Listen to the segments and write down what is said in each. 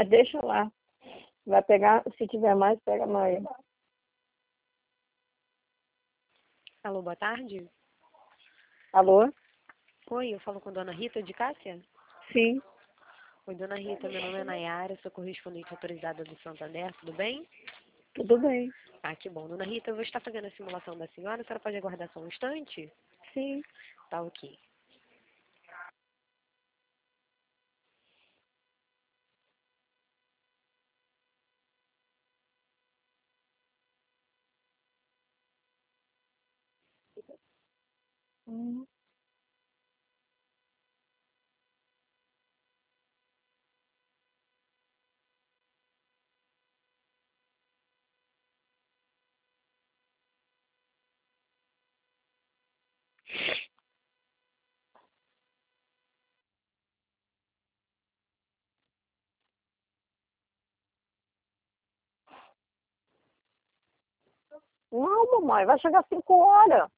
Mas deixa lá. Vai pegar, se tiver mais, pega mais. Alô, boa tarde. Alô? Oi, eu falo com a dona Rita de Cássia? Sim, Oi, dona Rita, meu nome é Nayara, sou correspondente autorizada do Santander, tudo bem? tudo bem. Ah, que bom. Dona Rita, eu vou estar fazendo a simulação da senhora, a senhora pode aguardar só um instante? Sim. Tá ok. Hum. Não, mamãe, vai chegar 5 horas.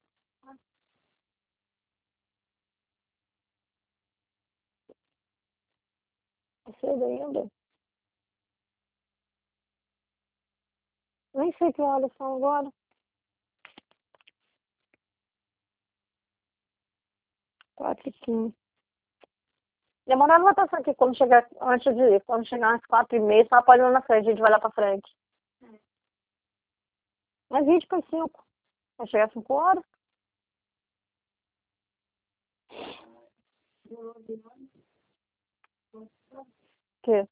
É cedo ainda. Nem sei que horas são agora. 4h15. Demora não vai passar aqui quando chegar, antes de ir. Quando chegar às 4h30, só pode ir lá na frente, a gente vai lá pra frente. Mas 20 para 5. Vai chegar às 5 horas. Que?